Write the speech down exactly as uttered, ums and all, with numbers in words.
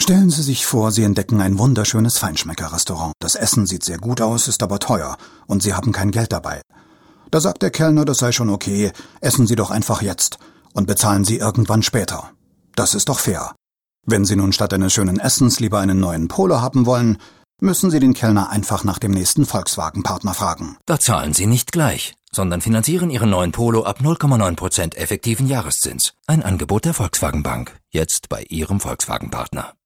Stellen Sie sich vor, Sie entdecken ein wunderschönes Feinschmecker-Restaurant. Das Essen sieht sehr gut aus, ist aber teuer und Sie haben kein Geld dabei. Da sagt der Kellner, das sei schon okay, essen Sie doch einfach jetzt und bezahlen Sie irgendwann später. Das ist doch fair. Wenn Sie nun statt eines schönen Essens lieber einen neuen Polo haben wollen, müssen Sie den Kellner einfach nach dem nächsten Volkswagen-Partner fragen. Da zahlen Sie nicht gleich, sondern finanzieren Ihren neuen Polo ab null Komma neun Prozent effektiven Jahreszins. Ein Angebot der Volkswagen Bank. Jetzt bei Ihrem Volkswagen-Partner.